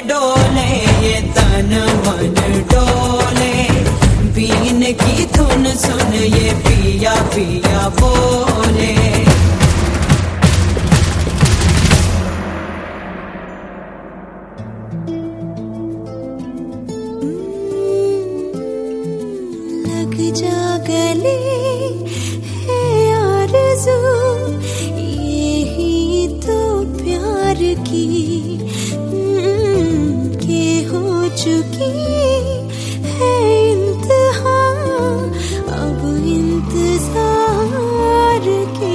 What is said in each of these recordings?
डोले ये तन मन डोले, बीन की धुन सुन ये पिया पिया बोले। लग जा गले है आरज़ू, यही तो प्यार की के हो चुकी है इंतहा अब इंतजार की।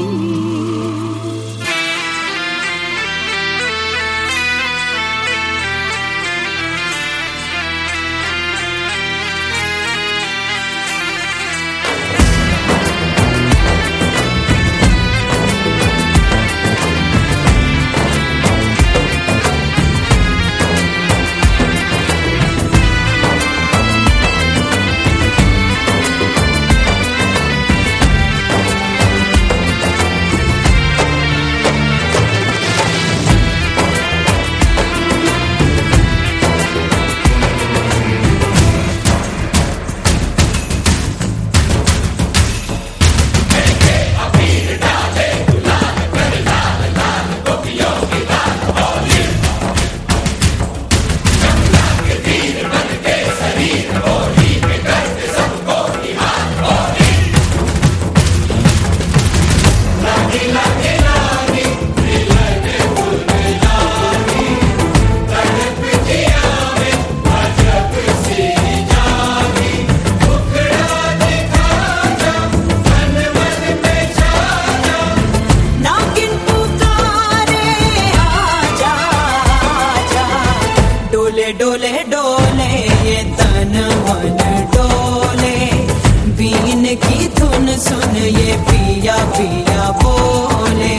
डोले डोले ये तन मन डोले, बीन की धुन सुन ये पिया पिया बोले।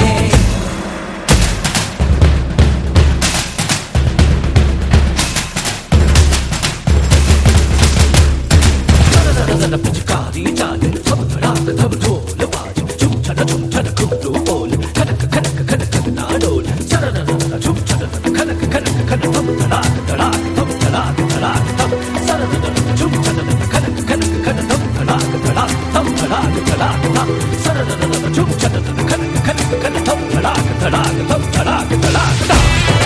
पिचकारी चाले थम धड़ाक थम ढोल बाजे, झुम छन खुदू बोल, खनक खनक खनक ना डोल, सरर झुम छन खनक खनक खन थम धड़ाक धड़ाक थम धड़ाक धड़ाक थम, सरर झुम छन खनक खनक खन थम धड़ाक धड़ाक थम धड़ाक धड़ाक थम, सरर झुम छन खनक खनक खन थम धड़ाक धड़ाक थम धड़ाक धड़ाक थम।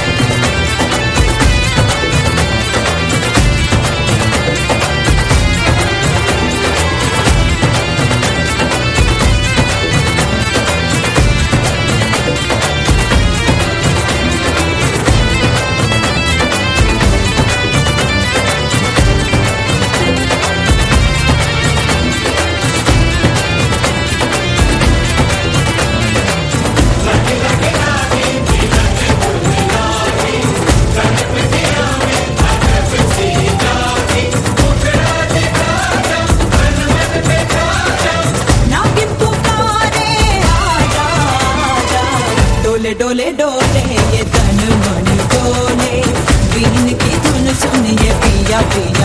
डोले डोले ये तन मन डोले, बीन की धुन सुन ये पिया पिया